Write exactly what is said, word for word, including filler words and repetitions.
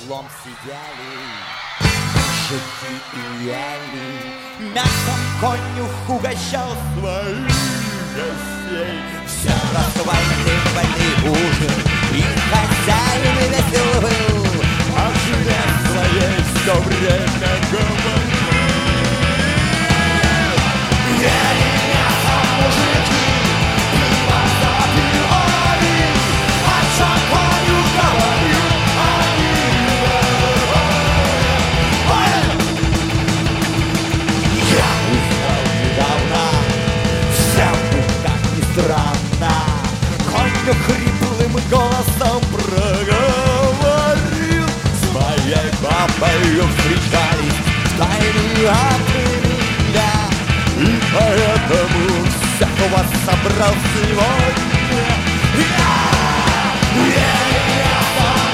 углом сидели мужики и ели. Мясом конюх угощал своих гостей. Все раствольный ужин, и хозяин весел был, а жене своей все время говорил: ели мясо мужики, пиво запивали, а что конюх говорил, они я узнал недавно, всем как ни странно, конюх хриплым голосом проговорил: с моей бабой встречались тайны от меня, и поэтому всех вас собрал сегодня я. Я, я, я,